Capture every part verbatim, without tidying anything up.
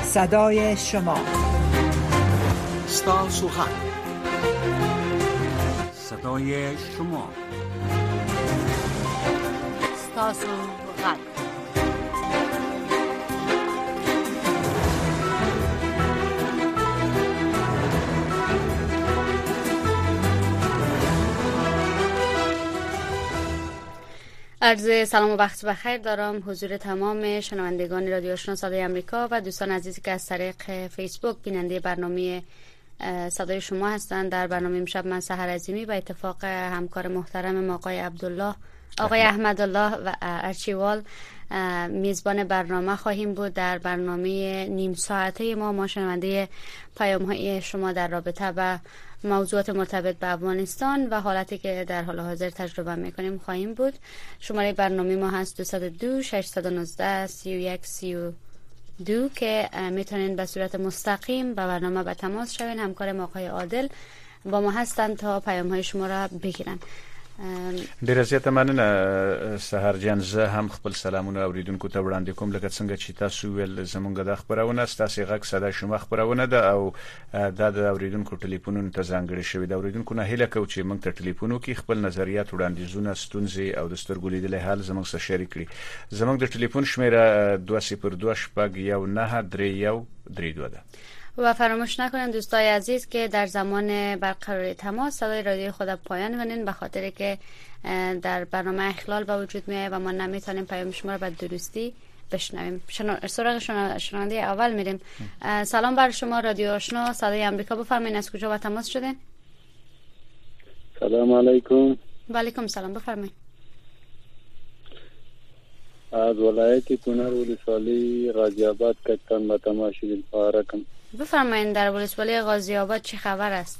صدای شما، ستاسو غږ، صدای شما، ستاسو غږ. عرض سلام و وقت بخیر دارم حضور تمام شنوندگان رادیو آشنا صدای امریکا و دوستان عزیزی که از طریق فیسبوک بیننده برنامه صدای شما هستند. در برنامه امشب من سحر عظیمی به اتفاق همکار محترم آقای عبدالله آقای احمدالله و ارچیوال میزبان برنامه خواهیم بود. در برنامه نیم ساعته ما ما شنونده پیام‌های شما در رابطه با موضوعات مرتبط به افغانستان و حالتی که در حال حاضر تجربه میکنیم خواهیم بود. شماره برنامه ما هست دو صفر دو شش یک نه سه یک سه دو که میتونین به صورت مستقیم با برنامه به تماس شوین. همکار آقای عادل با ما هستند تا پیام های شما را بگیرن. ډیره زیاته مننه سحر جان. زه هم خپل سلامونه اوریدونکو ته وړاندې کوم. لکه څنګه چې تاسو ویل زمونږ د خبرونه ستاسو غږ صدا شما خبرونه ده او دا د اوریدونکو ټلیفونونو ته ځانګړي شوی. د اوریدونکو نه هیله کوم چې موږ ته ټلیفونو کې خپل نظریات وړاندیزونه ستونزې او د سترګو لیدلې حال زموږ سره شریک کړي. زموږ د ټلیفون شمیره دو صفر دو شپږ یو نه درې یو درې دو ده. و فراموش نکنید دوستای عزیز که در زمان برقراری تماس صدای رادیو خود پایان کنین، به خاطر که در برنامه اخلال به وجود میاد و ما نمیتونیم پیام شما رو به درستی بشنویم. شنا... سراغ شنا... شنونده اول میریم. سلام بر شما رادیو آشنا صدای امریکا، بفرمایید از کجا با تماس شدین؟ سلام علیکم. و علیکم سلام، بفرمایید. از ولایت کنر ولسوالی غازی آباد کتان با تماس شدیم. خواهرکم بفرمایید در ولسوالی غازی آباد چه خبر است؟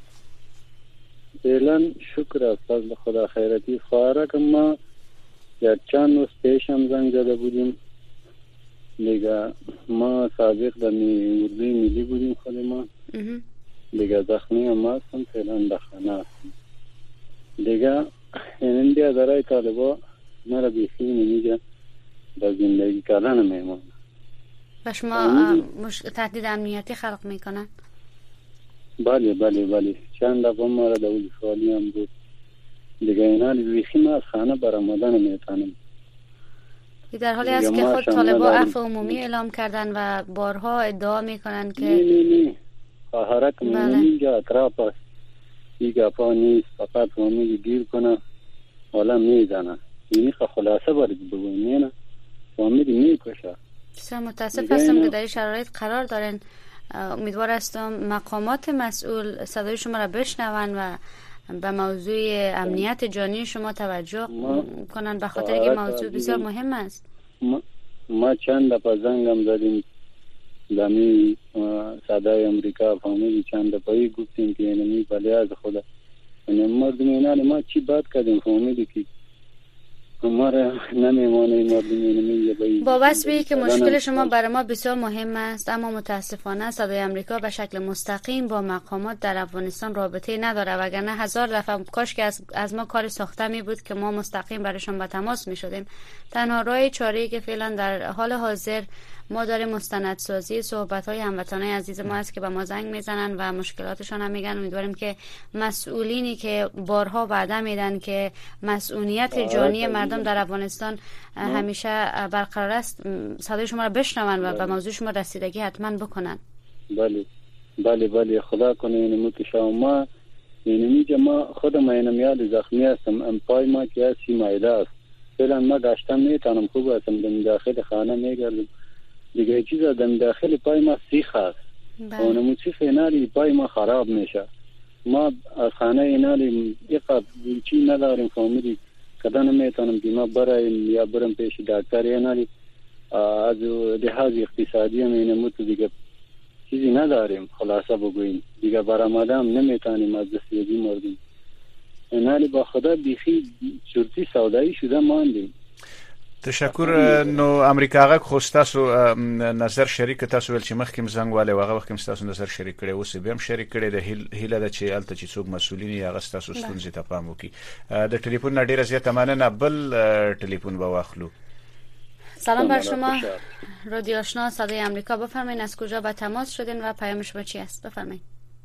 فعلا شکر از فضل خدا خیرتی. خواهرکم ما یک چند روز پیش هم زنگ زده بودیم دیگه. ما سابق در اردوی ملی بودیم خود ما دیگه. زخمی هم هستم فعلا در خانه هستم دیگه. این بیا درای طالبا مرا بیخی نمیگه در زندگی کردن میمونه و شما مش... تهدید امنیتی خلق میکنن؟ بله بله بله چند دفعه ما را در ولسوالی هم بود دیگه. اینا بیخی ما از خانه برآمدن نمیتونم. در حالی است که خود طالبا عفو عمومی اعلام کردن و بارها ادعا میکنن که نه نه نه خواهرک اینجا اطراف است دیگه پا نیست، فقط فامیلی گیر کنه حالا میزنه. اینی خلاصه باید بگویم نه فامیلی میکشه. بسیار متاسف هستم که در این شرایط قرار دارن. امیدوار هستم مقامات مسئول صدای شما را بشنون و به موضوع امنیت جانی شما توجه کنن، به خاطر که موضوع بسیار مهم است. ما, ما چند دفعه زنگم زدیم لمی صدای امریکا فامیلی چند دفعه گفتیم که اینمی بله از خدا مردم اینا ما چی بات کردیم فامیلی که با وصفی که مشکل شما برای ما بسیار مهم است، اما متاسفانه صدای امریکا به شکل مستقیم با مقامات در افغانستان رابطه نداره. وگرنه هزار دفعه کاش که از, از ما کار ساخته می بود که ما مستقیم برایشان به تماس می شدیم. تنها راه چاره‌ای که فعلا در حال حاضر ما داریم مستندسازی صحبت‌های هموطنان عزیز ما است که به ما زنگ میزنن و مشکلاتشان هم میگن. امیدواریم که مسئولینی که بارها وعده میدن که مسئولیت جانی مردم در افغانستان همیشه برقرار است صدای شما را بشنون و به موضوع شما رسیدگی حتما بکنن. بله بله بله خدا کنه اینمو که شما اینمی که ما خودم اینم یاد زخمی هستم. ام پای ما که سی مایده است فعلا ما گشتم میتونم خوب هستم در داخل خانه میگردم دیگه. چیزا در داخل پای ما سیخ است و اونمو سیخ اینالی پای ما خراب میشه. ما از خانه اینالی یقب چی نداریم فامیلی کدا نمیتونم که ما برایم یا برم پیش دکتر اینالی از لحاظ اقتصادی هم اینمو تو دیگه چیزی نداریم خلاصه بگویم دیگه. برآمدم نمیتونیم از دستیابی مردیم اینالی با خدا بیخی چرتی سودایی شده ماندیم. تشکر. نو امریکا غږ خو تاسو نظر شریک تاسو ول چې مخکې زنګ والے واغه وخت تاسو نظر شریک کړي او سی بیم شریک کړي د هیله د چې الته چې څوک مسولین یا غستاسو ستونزې ته پام وکړي. د ټلیفون ډیره زیاته مننه. بل ټلیفون به واخلو. سلام بر شما رادیو آشنا صدای امریکا، بفرمایید از کجا با تماس شدین و پیام شما چی است؟ بفرمایید.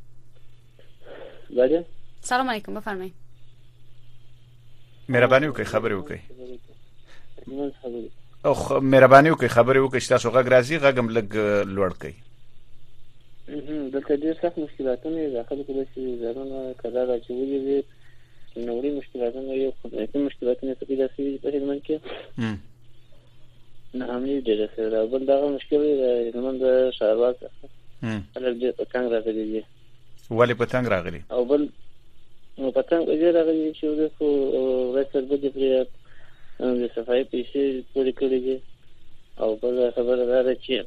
بله سلام علیکم، بفرمایید. مهرباني وکړئ خبرې وکړئ. او خ... مهرباني وکړئ خبرې وکړئ چې تاسو غږ راځي غږم لږ لوړ کړئ. دلته ډېر سخت مشکلاتونه د خلکو د زارونو کړه راځولې دي. نوري مشکلاتونه یو خدای مشکلاتونه څه پیدا شي په هلمند کې. نه هم دې د سره بل دا مشکل دی د هلمند شهرواز. هم هغه دې په څنګه راغلي دي. ولې په څنګه راغلي؟ او بل نو په څنګه دې راغلي چې د خو وسر بده پرې د صفای پیسې پورې کړې دي. او بل خبره دا ده چې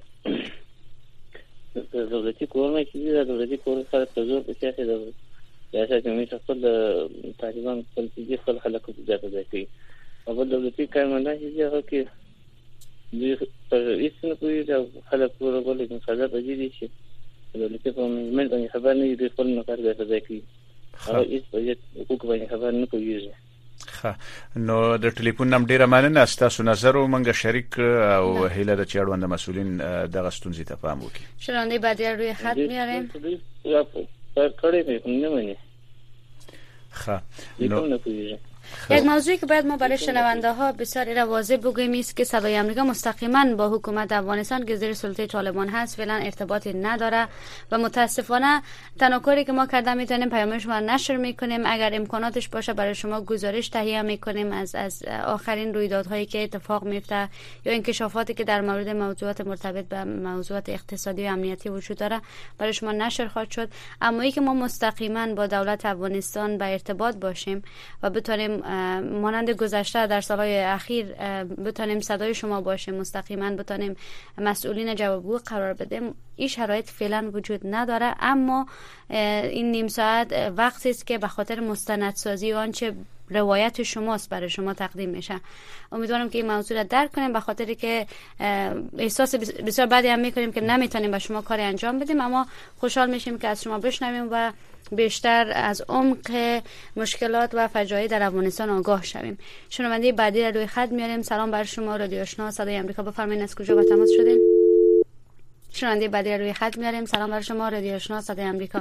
د دولتي کورونه کې د دولتي کورونو سره تزور په سیاسي د سیاست مې څخه د طالبان خپل دي خپل خلکو ته ځای کوي. او بل دولتي کارمندان چې هغه کې د هیڅ نه کوي د خلک ورو ورو د خزانه په دي چې دولتي په منځ باندې خبر نه دي خپل نو کار ځای کوي. او هیڅ په حقوق باندې خبر نه کوي. ښه نو د ټلیفون نم ډیره مننه تاسو نظر او منګه شریک او هیله د چاړوند مسولین دغه ستونزې ته پام وکړي. شنونده بعدی روی خط میاریم. کړي نه مې ښه نو یک موضوعی که باید ما برای شنونده ها بسیار واضح بگوییم است که صدای امریکا مستقیما با حکومت افغانستان که زیر سلطه طالبان هست فعلا ارتباطی نداره و متاسفانه تنها کاری که ما کرده میتونیم پیام شما نشر میکنیم. اگر امکاناتش باشه برای شما گزارش تهیه میکنیم از از آخرین رویدادهایی که اتفاق میفته یا انکشافاتی که در مورد موضوعات مرتبط به موضوعات اقتصادی و امنیتی وجود داره برای شما نشر خواهد شد. اما ای که ما مستقیما با دولت افغانستان به ارتباط باشیم و بتونیم مانند گذشته در سالهای اخیر بتونیم صدای شما باشیم مستقیما بتونیم مسئولین جوابگو قرار بدیم، این شرایط فعلا وجود نداره. اما این نیم ساعت وقتی است که به خاطر مستندسازی و آنچه روایت شماست برای شما تقدیم میشه. امیدوارم که این موضوع را درک کنیم به خاطر که احساس بسیار بدی هم میکنیم که نمیتونیم به شما کاری انجام بدیم. اما خوشحال میشیم که از شما بشنویم و بیشتر از عمق مشکلات و فجایع در افغانستان آگاه شویم. شنونده بعدی را روی خط میاریم. سلام بر شما رادیو آشنا صدای امریکا، بفرمایید از کجا با تماس شدین؟ شنونده بعدی را روی خط میاریم. سلام بر شما رادیو آشنا صدای امریکا.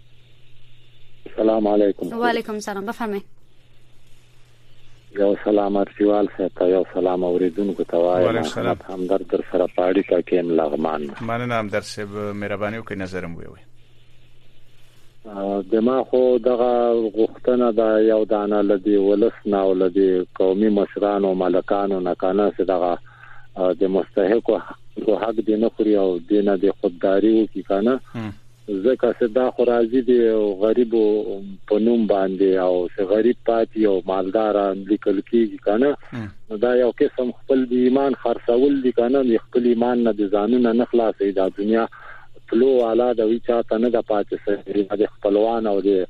سلام علیکم. و علیکم سلام، بفرمایید. یو سلام ارچوال سره یو سلام اوریدونکو ته وایم. محمد همدرد در سره پاړی کا کېم لغمان. مننه همدرد صاحب، مهرباني وکړئ نظرم ویوي. دما خو دغه غوښتنه د یو دانه لدی ولس نه ولدی قومي مشران او ملکانو نه کنه چې دغه د مستحق حق دی نه خوري او دینه د خودداري کی کنه ځکه چې دا خو راځي دی غریبو په نوم باندې او چې غریب پاتې او مالدار لیکل کیږي کنه دا یو قسم خپل دی ایمان خرڅول دی کنه د خپل ایمان نه د ځانونه نه خلاصي د دنیا فلو والا د وی چاته نه د پاتې سره د خپلوان او د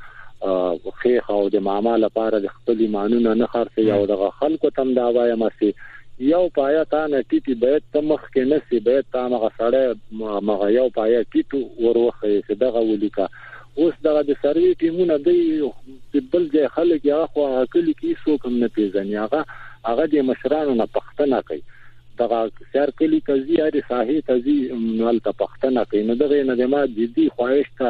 خیخ او د ماما لپاره د خپل ایمانونه نه خرڅي او د خلکو تم دا وایم چې یو پایا تا نه ټیټي بیت تمخ کې نسی بیت تا مغه سره مغه یو پایا ټیټو وروخه چې دغه ولیکا اوس دغه د سروي ټیمونه د بل ځای خلک یا خو عقل کې څوک هم نه پیژني. هغه هغه د مشرانو نه پښتنه کوي دغه سر کلی تزي اړ صحیح تزي نل ته پښتنه کوي نو دغه نه د ما جدي خواهش ته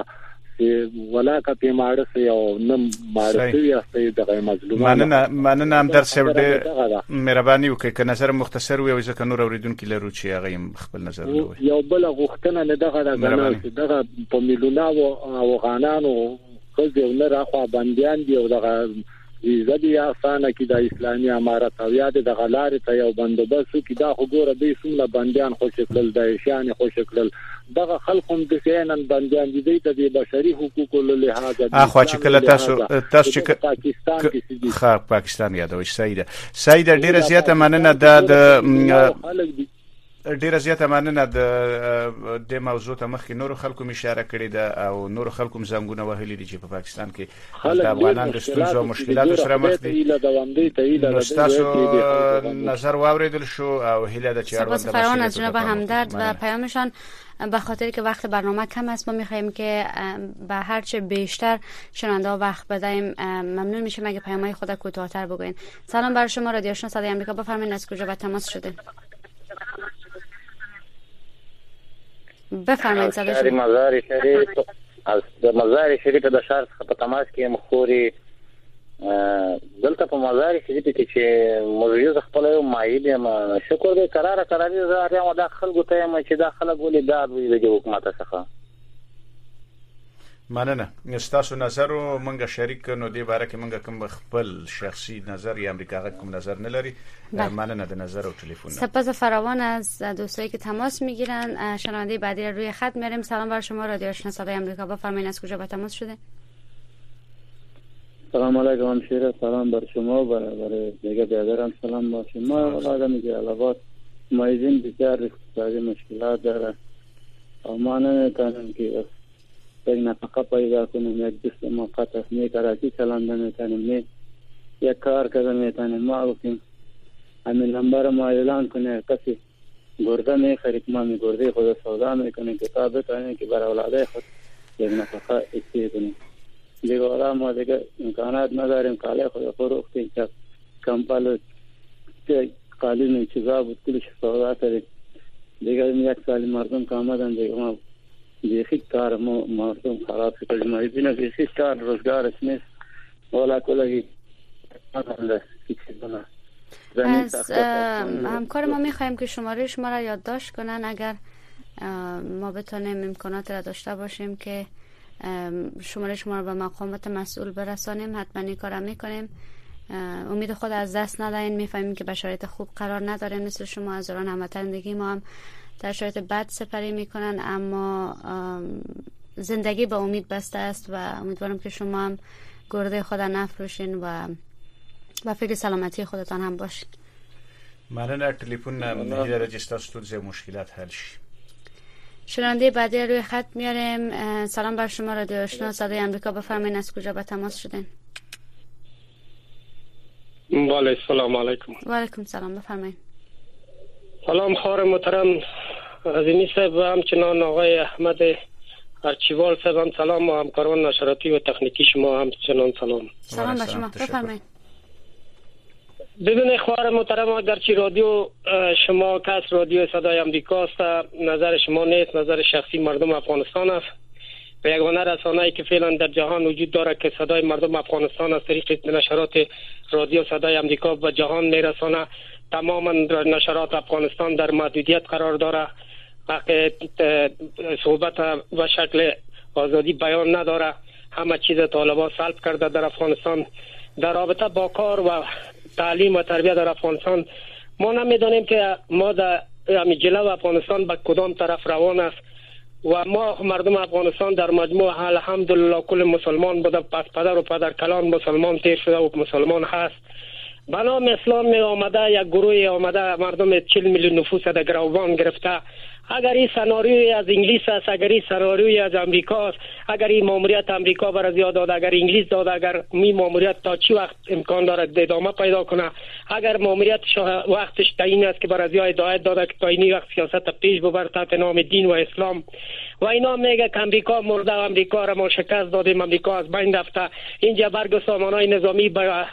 ولا کا په ماړه سي او نم ماړه سي استه دغه مظلومان. مننه مننه هم در سره مهرباني وکړئ که نظر مختصر وي ځکه نور اوریدونکو لرو چې هغه خپل نظر وي. یو بل غوښتنه نه دغه دغه په میلیونه او غانانو خځې نه راخوا بنديان دي او دغه زدي اسانه کې د اسلامي امارت او یاد د غلار ته یو بندوبست کې دا خبره به څومره بنديان خوشکل د شان خوشکل دغه خلقم د سینن بنديان دي د بشري حقوقو له لحاظ اخو چې کله تاسو تاسو چې پاکستان کې ښه پاکستان یادوي سیده سیده ډیره زیاته مننه د ډیره زیاته مننه د د موضوع ته مخکې نور خلکو اشاره کړې ده او نور خلکو زنګونه وهلي دي چې په پاکستان کې د افغانانو د ستونزو او مشکلاتو سره مخ دي. نو تاسو نظر واوریدل شو او هیله ده چې سپاس فراوان از جناب همدرد و پیامشان. به خاطر که وقت برنامه کم است ما می‌خوایم که به هر چه بیشتر شنونده وقت بدیم. ممنون میشم اگه پیام‌های خود کوتاه‌تر بگوین. سلام بر شما رادیو آشنا صدای آمریکا، بفرمایید از کجا با تماس شدین؟ بفرمایید صدای شهر شما. مزار شریف از مزار شریف د شهر څخه په تماس کې یم خوري دلته په مزار شریف کې چې موږ خپل یو مایل یم شکر دې قرار قراري زه یم د خلکو ته یم چې د خلک ولې داد وي د حکومت څخه. مننه. ستاسو نظر او منګه شریک نو دی باره کې منګه کوم خپل شخصي نظر یا امریکا غږ کوم نظر نه لري. مننه د نظر او تلفن. سپاس فراوان از دوستایی که تماس میگیرن. شنونده بعدی رو روی خط میاریم. سلام بر شما، رادیو آشنا صدای آمریکا، بفرمایید از کجا با تماس شده؟ سلام علیکم همشیره، سلام بر شما و بر دیگه برادران سلام بر شما. والا میگه علاوه مایزین بسیار اقتصادی مشکلات داره و ما نمیتونیم که یک نفقه پیدا کنیم، یک دوست موقت است، نه کراچی چلنده میتونیم، نه یک کار کرده میتونیم. ما گفتیم همین نمبر ما اعلان کنه، کسی گرده میخرید ما می گرده خود سودا میکنیم کتاب بتانیم که بر اولاده خود یک نفقه اکتی کنیم. دیگه والا ما دیگه امکانات نداریم، کاله خود فروختیم که کمپل قالین چیزا بود کلش سودا کردیم. دیگه یک سال مردم که آمدن دیگه ما بیخی کار ما مردم خراب شد. ما ببینه بیخی کار روزگارش نیست. والا کلگی ندارم چیزونه. از همکار ما میخوایم که شماره شما را یادداشت کنن اگر ما بتونیم امکانات را داشته باشیم که شماره شما را به مقامات مسئول برسانیم، حتما این کار را میکنیم. امید خود از دست ندهین. میفهمیم که به شرایط خوب قرار نداریم، مثل شما از دوران هموطنی ما هم در شرایط بد سپری میکنن، اما زندگی به امید بسته است و امیدوارم که شما هم گرده خود نفروشین و با فکر سلامتی خودتان هم باشین. مننه. تلفن میگیره رجستا ستونزه مشکلات حل شي. شنونده بعدی روی خط میاریم. سلام بر شما، رادیو آشنا صدای آمریکا، بفرمایید از کجا به تماس شدین؟ بله سلام علیکم. و علیکم سلام، بفرمایید. سلام خواهر محترم عظیمی صاحب و همچنان آقای احمد ارچیوال صاحب هم سلام و همکاران نشراتی و تکنیکی شما هم چنان سلام. سلام بر شما، بفرمایید. ببینید خواهر محترم، اگرچه رادیو شما کس رادیو صدای آمریکا است، نظر شما نیست، نظر شخصی مردم افغانستان است و یگانه رسانه‌ای که فعلا در جهان وجود داره که صدای مردم افغانستان از طریق نشرات رادیو صدای آمریکا و جهان میرسانه. تمام نشرات افغانستان در محدودیت قرار داره، حق صحبت و شکل آزادی بیان نداره. همه چیز طالبان سلب کرده در افغانستان. در رابطه با کار و تعلیم و تربیت در افغانستان ما نمیدانیم که ما در جلو افغانستان به کدام طرف روان است و ما مردم افغانستان در مجموع الحمدلله کل مسلمان بوده، پس پدر و پدر کلان مسلمان تیر شده و مسلمان هست. به نام اسلام می آمده یک گروه آمده مردم چهل میلیون نفوس در گروبان گرفته. اگر این سناریوی از انگلیس است، اگر این سناریوی از امریکا است، اگر این ماموریت امریکا برای زیاد داده، اگر انگلیس داده، اگر می ماموریت تا چی وقت امکان دارد ادامه پیدا کنه، اگر ماموریت وقتش تعیین است که برای زیاد هدایت داده که تا این وقت سیاست پیش ببر تحت نام دین و اسلام و اینا میگه که امریکا مرده و امریکا را ما شکست دادیم، امریکا از بین رفته. اینجا برگ سامانهای نظامی با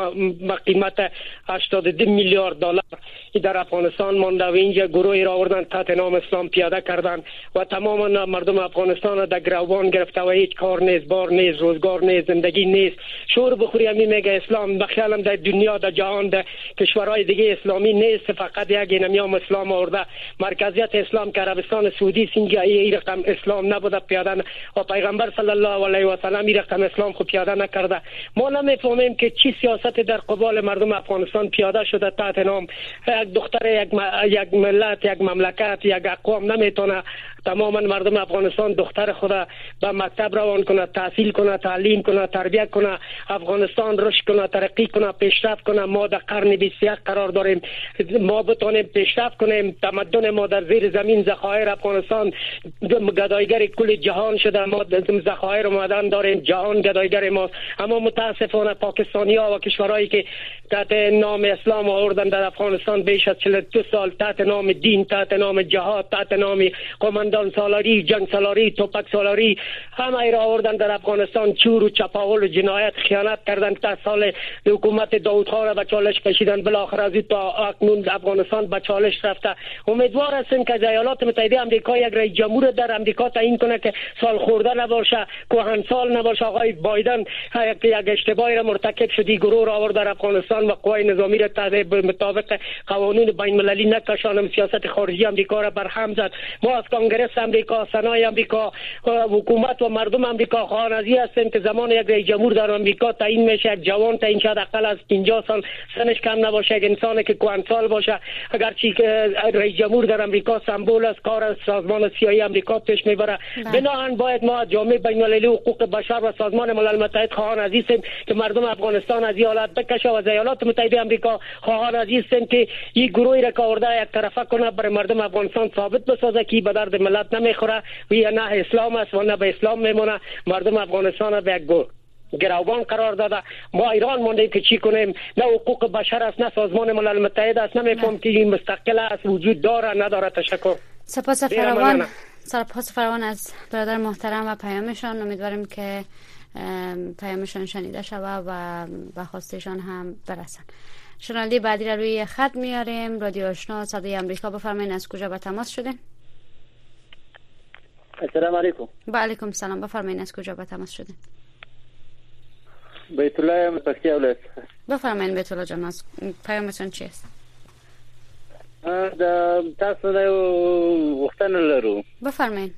قیمت هشتاد و دو میلیارد دلار در افغانستان مانده و اینجا گروهی را آوردن تحت نام اسلام پیاده کردن و تمام مردم افغانستان در گروبان گرفته و هیچ کار نیست، بار نیست، روزگار نیست، زندگی نیست. شور بخوری همی میگه اسلام. بخیالم در دنیا در جهان در کشورهای دیگه اسلامی نیست، فقط یک نمیام اسلام آورده. مرکزیت اسلام که عربستان سعودی اینجا این رقم اسلام نبوده پیاده و پیغمبر صلی الله علیه و سلم این رقم اسلام خود پیاده نکرده. ما نمیفهمیم که چی سیاست در قبال مردم افغانستان پیاده شده تحت نام یک دختر یک, م... یک ملت، یک مملکت، یک اقوام نمیتونه تماما مردم افغانستان دختر خدا به مکتب روان کنه، تحصیل کنه، تعلیم کنه، تربیت کنه، افغانستان رشد کنه، ترقی کنه، پیشرفت کنه. ما در قرن بیست و یک قرار داریم، ما بتونیم پیشرفت کنیم. تمدن ما در زیر زمین ذخایر افغانستان گدایگر کل جهان شده. ما ذخایر معدن داریم، جهان گدایگر ما. اما متاسفانه پاکستانی‌ها و کشورهایی که تحت نام اسلام آوردن در افغانستان بیش از چهل و دو سال تحت نام دین، تحت نام جهاد، تحت نام قومندان میدان سالاری، جنگ سالاری، توپک سالاری همه را آوردن در افغانستان. چور و چپاول و جنایت خیانت کردن تا سال حکومت داود خان را به چالش کشیدن. بالاخره از تا اکنون افغانستان به چالش رفته. امیدوار هستیم که ایالات متحده آمریکا یک رئیس جمهور در آمریکا تعیین کنه که سال خورده نباشه، کهنسال نباشه. آقای بایدن یک یک اشتباهی را مرتکب شدی، گروه را آورد در افغانستان و قوای نظامی را تحت مطابق قوانین بین المللی نکشانم، سیاست خارجی آمریکا را برهم زد. ما از کانگرس آمریکا، سنای آمریکا، حکومت و مردم آمریکا خواهان از این هستیم که زمان یک رئیس جمهور در آمریکا تعیین میشه، یک جوان تعیین شد، حداقل از پنجاه سال سنش کم نباشه، یک انسانی که کهنسال باشه. اگرچه رئیس جمهور در آمریکا سمبل از کار از سازمان سیاسی آمریکا پیش میبره، بنابراین باید ما جامعه بین المللی حقوق بشر و سازمان ملل متحد خواهان از این هستیم که مردم افغانستان از این حالت بکشه و از ایالات متحده آمریکا خواهان از این هستیم که این گروهی را که آورده یک طرفه کنه برای مردم افغانستان ثابت بسازه که به درد ملت نمیخوره و یا نه اسلام است و نه به اسلام میمونه. مردم افغانستان را به یک گروگان قرار داده. ما ایران مونده که چی کنیم؟ نه حقوق بشر است، نه سازمان ملل متحد است. نمیفهم که این مستقل است، وجود داره نداره. تشکر. سپاس فراوان. سپاس فراوان از برادر محترم و پیامشان. امیدواریم که پیامشان شنیده شود و به خواستشان هم برسن. شنونده بعدی را روی خط میاریم. رادیو آشنا صدای آمریکا، بفرمایید از کجا به تماس شدین؟ السلام علیکم. و علیکم السلام. بفرمایید از کجا به تماس شدین؟ بیت الله متفقی اولاد. بفرمایید بیت الله جان، از پیامتون چی است؟ دا تاسو د وختن لرو. بفرمایید.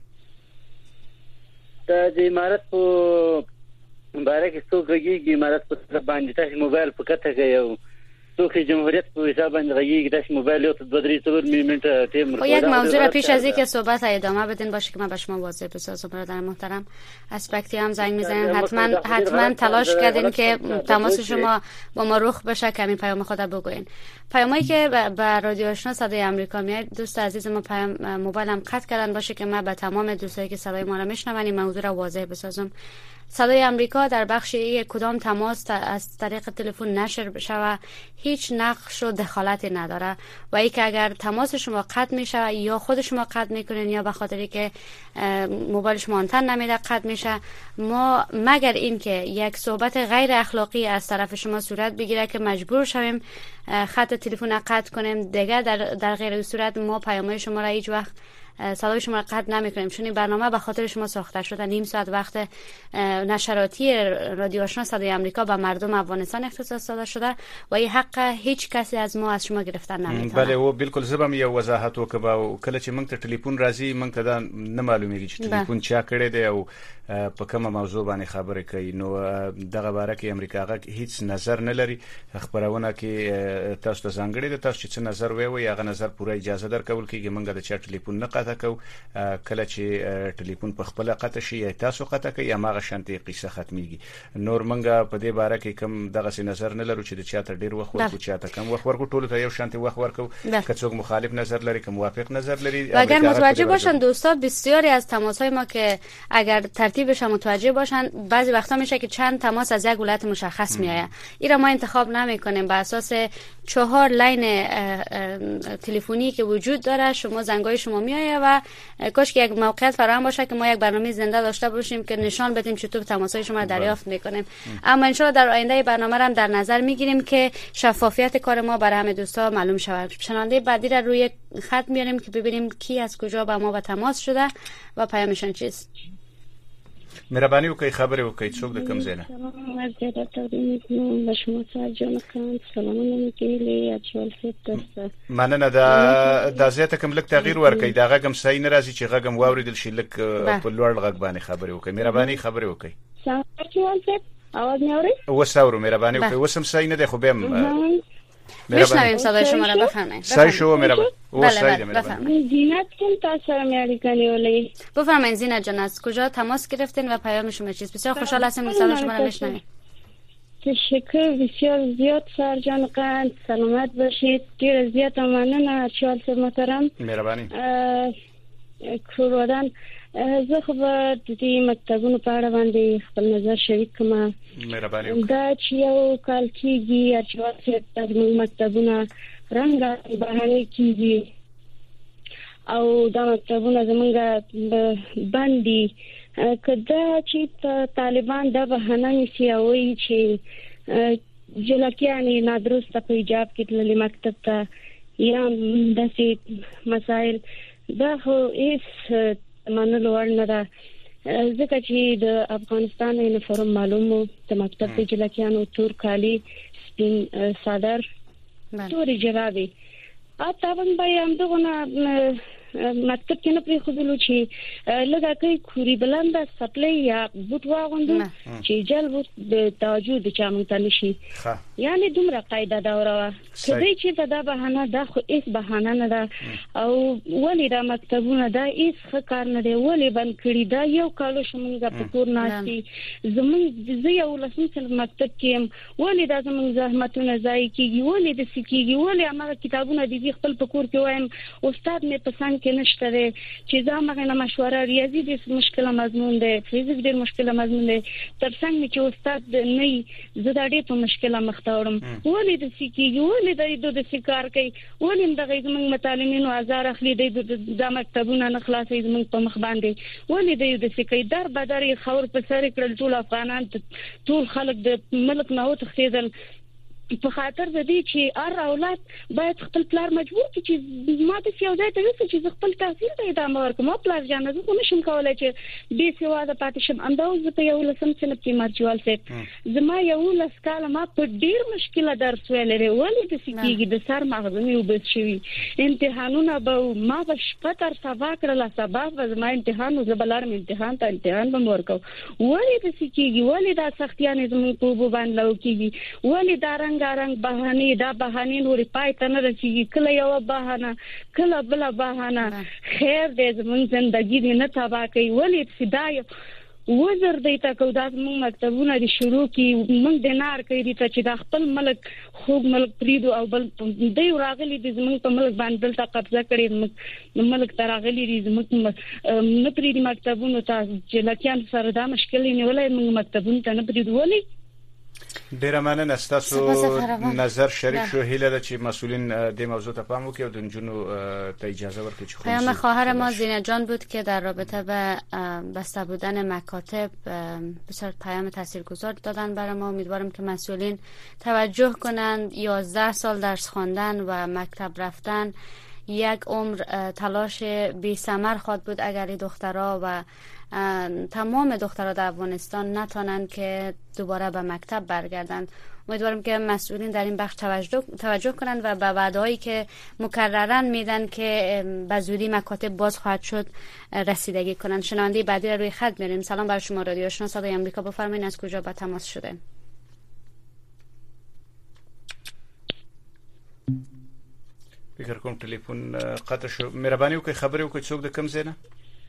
د امارات په باره کې څوک غږیږي، امارات په باندې تاسو موبایل په کته کې یو څوک جمهوریت په حساب باندې غږیږي، تاسو موبایل یو دو درې څلور میلیمتر تیم خو یک موضوع را پیش از اینکه صحبت ادامه بدین باشه که من به شما واضح بسازم. برادر محترم اسپکتی هم زنگ میزنین، حتما حتما تلاش کردین که تماس شما با ما رخ بشه که همین پیام خود بگوین. پیامایی که به رادیو آشنا صدای آمریکا میاد، دوست عزیز ما پیام موبایلم قطع کردن باشه که من به تمام دوستایی که صدای ما را میشنون این موضوع را واضح بسازم. صدای آمریکا در بخش یک کدام تماس از طریق تلفن نشر بشه هیچ نقش و دخالتی نداره و ای که اگر تماس شما قطع میشه یا خود شما قطع میکنین یا به خاطری که موبایل شما آنتن نمیده قطع میشه، ما مگر این که یک صحبت غیر اخلاقی از طرف شما صورت بگیره که مجبور شویم خط تلفن قطع کنیم، دیگه در در غیر صورت ما پیام‌های شما را هیچ وقت صدای شما را قطع نمی‌کنیم، چون این برنامه به خاطر شما ساخته شده. نیم ساعت وقت نشراتی رادیو آشنا صدای آمریکا به مردم افغانستان اختصاص داده شده و این حق هیچ کسی از ما از شما گرفتن نمی‌تونه. بله و بالکل زبم یو وضاحت وکړم او کله چې موږ ته ټلیفون راځي موږ ته دا نه معلومیږي چې ټلیفون چا کړی دی او په کومه موضوع باندې خبرې کوي. نو دغه باره کې امریکا غږ هیڅ نظر نه لري. خبرونه کې تاسو ته ځانګړي د تاسو چې نظر وي وي هغه نظر پوره اجازه درکول کیږي. موږ د چا ټلیفون نه قطع کو، کله چې ټلیفون په خپل قطع شي یا تاسو قطع کوي هغه شانتي قصه ختميږي. نور موږ په دې باره کې کوم دغه څه نظر نه لرو چې د چا ته ډیر وخت ورکو چا ته کم وخت ورکو، ټول ته یو شانتي وخت ورکو. که څوک مخالف نظر لري که موافق نظر لري. اگر متوجه باشن دوستان بسیاری از تماس‌های ما که اگر ترتیبش متوجه باشن بعضی وقتا میشه که چند تماس از یک ولایت مشخص میآید. این را ما انتخاب نمی‌کنیم، بر اساس چهار لین تلفنی که وجود داره شما زنگای شما میآید و کاش که یک موقعیت فراهم باشه که ما یک برنامه زنده داشته باشیم که نشان بدیم چطور تماس‌های شما را دریافت می‌کنیم. اما ان شاءالله در آینده برنامه را هم در نظر می‌گیریم که شفافیت کار ما برای همه دوستا معلوم شود. شنونده بعدی را روی خط میاریم که ببینیم کی از کجا با ما به تماس شده و پیامشون چیست. مهرباني وکړئ خبرې وکړئ څوک د کوم ځای نه. مننه دا د زیاته کوم لک تغییر ورکړئ دا غږم صحیح نه راځي چې غږم واوریدل شي لک په لوړ غږ باندې خبرې وکړئ. مهرباني خبرې وکړئ. اواز نه اوري؟ وساورو مهرباني وکړئ. وسم صحیح نه ده خو بهم میشنویم صدای شما را. بفرمایید. صحیح شو مهربان. بله بفرمایید. زینت کوم تاسو امریکایی ولی بفرمایید زینت جان از کجا تماس گرفتین و پیام شما چیست؟ بسیار خوشحال هستم صدای شما را میشنویم. تشکر بسیار زیاد سرجان قند سلامت باشید. ډیر زیات ممنون شال محترم. مهرباني. کورودان زه خو د دې مکتبونو په اړه باندې خپل نظر شریک کوم. مهرباني وکړئ. دا چې یو کال کېږي چې واسه د مکتبونو رنګ بهانه کېږي او دا مکتبونه زمونږ باندې کدا چې طالبان د بهانه نشي او چې جلکیانی نادرست په ایجاب کې تللی مکتب ته یا داسې مسائل دا خو هیڅ منلو وړ نه ده ځکه چې د افغانستان یونیفورم معلومو د مکتب د جلکیانو تور کالی سپین صادر توري جرابي اته باندې هم دغه مکتب کې نه پری خودلو چې لږه کوي خوري بلند سپلې یا بوت واغوند چې جلب د توجه د چا مونږ نشي یعنی دومره قاعده دا وروا کله چې دا بهانه دا خو هیڅ بهانه نه ده او ولی دا مکتبونه دا هیڅ کار نه دی ولی بند کړی دا یو کالو شمونږه په کور ناشتي زمونږ زه یو لسم مکتب کې ولی دا زمونږ زحمتونه ځای کیږي ولی د سکیږي ولی هغه کتابونه دي خپل په کور کې وایم استاد مې پسند کې نشته دی چې دا مغه مشوره ریاضي د مشکله مضمون دی فزیک ډېر مشکله مضمون دی ترڅنګ مې چې استاد نه زه دا ډېر په مشکله مختورم ولې د سکیږي ولې د د سکار کوي ولې د غیزمن متعلمینو هزار اخلي د مکتبونو نه خلاصې زموږ په مخ باندې ولې د سکی در بدرې خور په سر کړل ټول افغانان ټول خلک د ملک نه وتخیدل په خاطر د دې چې ار اولاد باید خپل پلار مجبور کړي چې ما د سیاو ځای ته وځي چې خپل تحصیل ته ادامه ورکړم او پلار جان زه خو نشم کولای چې به سیواده پاتې شم انداز په یو لسم سنه کې مرچوال سي زما یو لس کال ما په ډیر مشکله درس ویلې ولې د سکیږي د سر مغزمي وبس شوی امتحانونه به ما په شپه تر سبا کړل سبا زما امتحان زبلار مې امتحان ته امتحان به ورکو ولې د سکیږي ولې دا سختیانه زموږ په وبو باندې لو کیږي ولې دا رنګ رنګ بهانه دا بهانه نوري پای ته نه رسیږي کله یو بهانه کله بل بهانه خیر دې زموږ ژوندۍ دې نه تباہ کوي ولې فدای وزر دې تا کو دا موږ مکتبونه دي شروع کی موږ د نار کوي دي چې د خپل ملک خوب ملک پریدو او بل دې راغلي دي زموږ په ملک باندې دلته قبضه کړي ملک تراغلي دي زموږ نه پریدي مکتبونه ته چې لکه سره دا مشکل نه ولې موږ مکتبونه ته نه پریدو ولې ډیر مننه ستاسو نظر شریک شو هیله ده چې مسئولین د موضوع ته پام وکړي او د جنونو ته اجازه ورکړي چې پیام خواهر ما زینت جان بود که در رابطه به بسته بودن مکاتب بسیار پیام تاثیرگذار دادن برای ما. امیدوارم که مسئولین توجه کنند. یازده سال درس خواندن و مکتب رفتن یک عمر تلاش بی ثمر خواهد بود اگر دخترها و تمام دخترها در افغانستان نتونن که دوباره به مکتب برگردن. امیدوارم که مسئولین در این بخش توجه توجه کنند و به وعده‌هایی که مکررن میدن که به زودی مکاتب باز خواهد شد رسیدگی کنند. شنونده بعدی رو روی خط میریم. سلام بر شما. رادیو آشنا صدای آمریکا، بفرمایید از کجا با تماس شده؟ فکر کوم ټلیفون قطع شو. مهرباني وکړئ خبرې وکړئ څوک د کوم ځای نه؟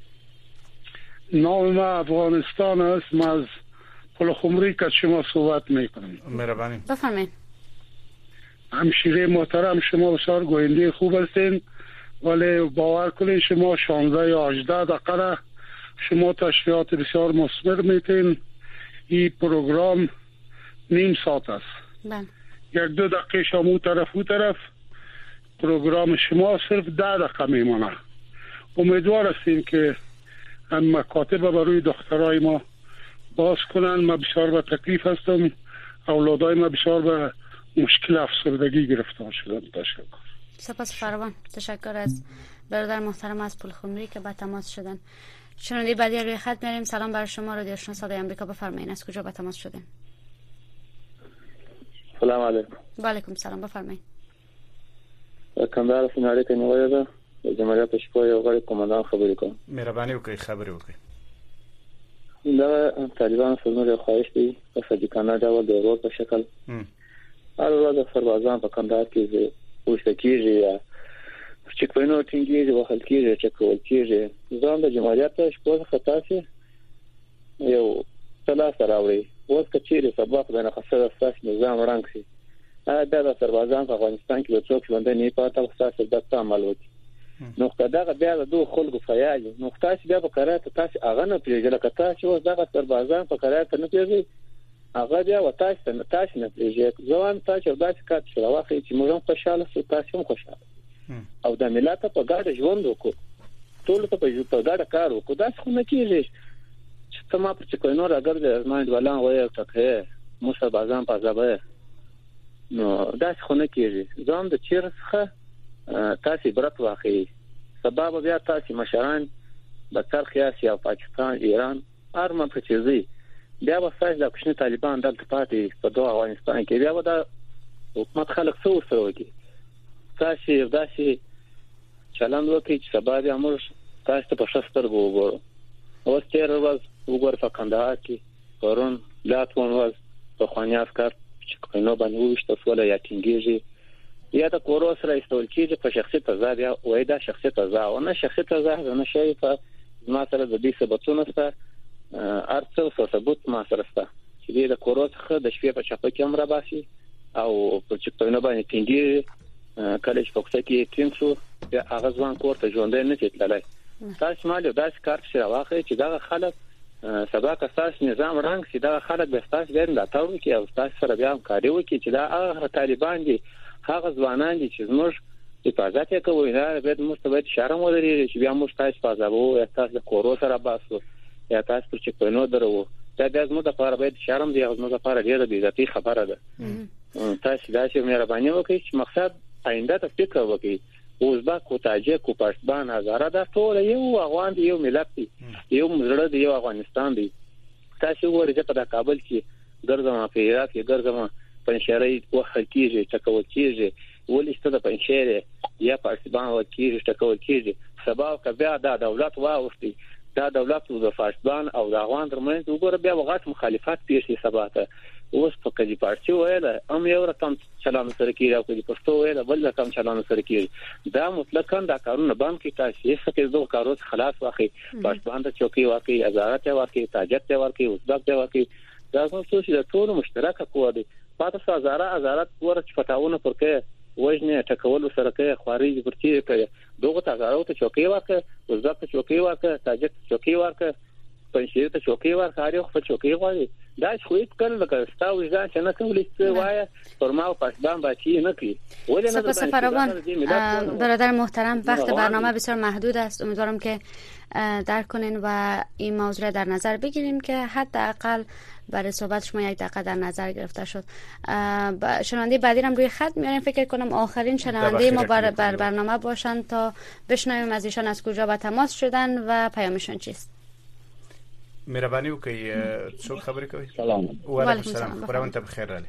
نام ما افغانستان است. ما از پلخمری که شما صحبت میکنم. مهربانی بفرمایید. همشیره محترم شما بسیار گوینده خوب هستین ولی باور کنید شما شانزده یا هجده دقیقه شما تشریحات بسیار مثمر میتین. این پروگرام نیم ساعت است. بله. یک دو دقیقه شما طرف و طرف پروگرام شما صرف ده دقیقه میمونه. امیدوار هستیم که هم مکاتب برای دخترای ما باز کنن. ما بسیار به تکلیف هستم. اولادای ما بسیار به مشکل افسردگی گرفتار شدن. تشکر. سپاس فراوان. تشکر از برادر محترم از پلخمری که با تماس شدن. شنونده بعدی روی خط میریم. سلام بر شما. رادیو آشنا صدای آمریکا، بفرمایید از کجا با تماس شدین؟ سلام علیکم. و علیکم سلام، بفرمایید. کندهار سناریو کې نیولې ده د جمهوریت شپه یو غړي قومندان خبرې کوم. مهرباني وکړئ خبرې وکړئ. دا طالبان سره خواهش دی په صدیقانه ډول د ورور په شکل هر ورځ سربازان په کندهار کې وشته کیږي یا چې کوینو ټینګي وهل کیږي چې کول کیږي. ځان د جمهوریت شپه خطا سي یو ثلاثه راوړي اوس کچېره سبق د خاصه اساس نظام رنګ سي. دا د سربازان په افغانستان کې د څوک ژوند نه پاتې خاصه د عمل وکړي. نقطه دا بیا د دوه خلکو فیاج نقطه چې بیا په قرارته تاسو هغه نه پیژل کته چې اوس دغه سربازان په قرارته نه پیژي هغه بیا وتاش ته تاسو نه پیژي ځوان تاسو داسې کات شو واخی چې موږ خوشاله سو تاسو هم خوشاله او د ملت په ګډ ژوند وکړو. ټول ته په ګډه کار وکړو. دا څه نه کیږي چې ما په چکوینو راګرځي ازمان ولان وایي ټکه موسی بازان پازابه. نو دا څه نه کیږي. ځان د چیر څخه تاسو برت واخی سبب بیا تاسو مشران د ترکیه یا پاکستان ایران ارمه په چیزي بیا وسایل د کوشنی طالبان دلته پاتې په دوه افغانستان کې بیا ودا حکومت خلک څو سره وکي تاسو داسې چلند وکي چې سبا بیا موږ تاسو په شستر وګورو. اوس تیر ورځ وګور په کندهار کې پرون لاتون ورځ په خوانیاس کار چې نو باندې وشته سوال یا ټینګيږي یا د کورو سره استول کېږي په شخصي تضاد یا وای دا شخصي تضاد او نه شخصي تضاد نه شي په مثلا د دې سببونو سره ارڅ ثبوت ما سره سره چې د کورو څخه د شپې په چاپه کې امر باسي او په چټونه باندې ټینګي کله چې فوکس کې ټیم شو یا هغه ځوان کور ته ژوند نه تللی. تاسو مالي داس کار چې واخلي چې دا خلک سبا که تاسو نظام رنګ چې دا خلک به تاسو ګرځي دا تاو کې او تاسو سره بیا کاری وکړي چې دا هغه طالبان دي هغه ځوانان دي چې موږ حفاظت کوي نه به موږ ته باید شرم ولري چې بیا موږ تاسو فازابو یا تاسو د کورو سره باسو یا تاسو چې په نو درو دا د زموږ لپاره باید شرم دی او زموږ لپاره ډیره د عزت خبره ده. تاسو دا چې مهرباني وکړئ چې مقصد آینده ته فکر وکړئ. ازبک او تاجک او پښتون هزاره دا ټول یو افغان دی یو ملت دی یو مزړه دی یو افغانستان دی. تاسو ورته په کابل کې ګرځم په عراق کې ګرځم پنځشری وخت کېږي ټکول کېږي ولې ستاسو پنځشری یا پاکستان و کېږي ټکول کېږي سبا کبه دا دولت واوستي دا دولت د پاکستان او د افغان ترمنځ وګوره بیا وغات مخالفت پیښې سبا ته اوس په کدي پارتي وایله ام یو رقم چلان سره کیږي او کدي پښتو وایله بل رقم چلان سره کیږي. دا مطلقاً دا کارونه باندې کې تاسو یې څه کې دوه کارونه خلاص واخی پاکستان ته چوکي واقعي آزاد ته واقعي تاجک ته واقعي ازبک ته واقعي دا څه چې ټول مشترک کوو دي پاتې هزاره هزاره ورچ پټاونه پرکه وژنه ټکول سره کوي خواري پرتی کوي دوه هزاره ته چوکي واقع ازبک ته چوکي واقع تاجک چوکي واقع پنځیر ته چوکي واقع اړ یو په چوکي واقع دا شوي کله لکه ستاسو ځان چې نه کولی څه وایي فرماو پاسدان باچی نه کی ولې نه سپاس فراوان. برادر محترم وقت برنامه بسیار محدود است. امیدوارم که درک کنین و این موضوع در نظر بگیریم که حداقل برای صحبت شما یک دقیقه در نظر گرفته شد. شنونده بعدی هم روی خط میاریم فکر کنم آخرین شنونده ما بر, بر برنامه باشن تا بشنویم از ایشان از کجا به تماس شدن و پیامشون چیست. مهرباني وکي څوک خبرې کوي؟ سلام وعلیکم السلام. خبرونه ته بخیر رالی.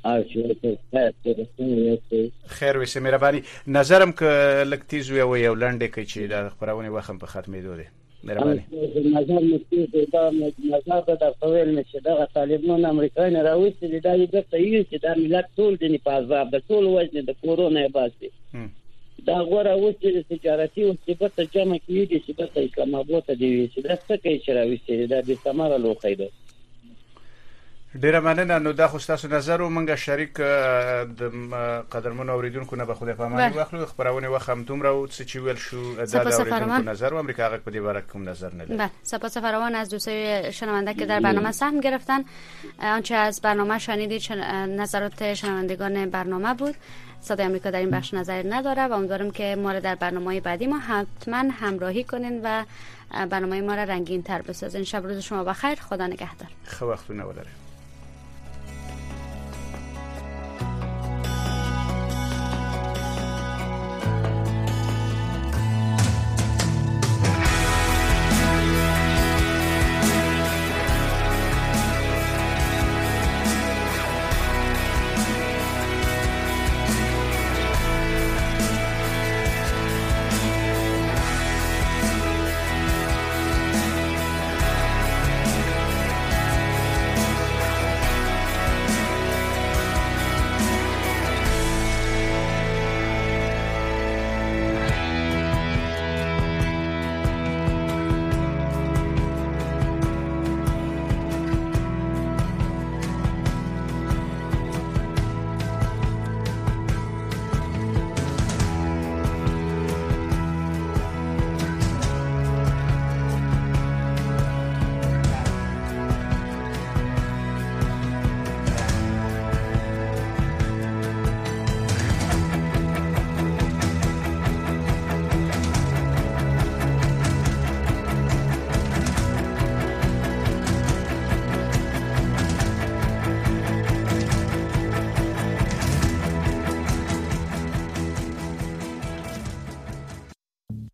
خیر وي سه مهرباني نظرم ک لکتیز وي او یو لنډه کوي چې د خبرونه وخم په ختمېدو دي. مهرباني نظر مستي دا نظر د خپل نشه د طالبانو امریکایان راوستي د دې د تایید چې د ملت ټول د نپازاب د ټول وجه د کورونا باسي دا غوړه وستي د تجارتي او ثبت جمع کیږي چې د اسلام آباد ته دی چې د څه کوي چې راوستي د دې سماره لوخې ده. ډیره مننه. نو دا خو تاسو نظر او منګه شریک د قدرمنو اوریدونکو نه به خو د پاماني واخلو خبرونه وخم دومره او څه چې ویل شو د اوریدونکو نظر و امریکا هغه په دې باره کوم نظر نه لري. بله سپاس فراوان از دوستای شنونده که در برنامه سهم گرفتن. آنچه از برنامه شنیدید نظرات شنوندگان برنامه بود. صدای آمریکا در این بخش نظر نداره و امیدوارم که ما را در برنامه‌های بعدی ما حتما همراهی کنین و برنامه ما را رنگین تر بسازین. شب روز شما بخیر. خدا نگهدار. خو وختونه ولرئ.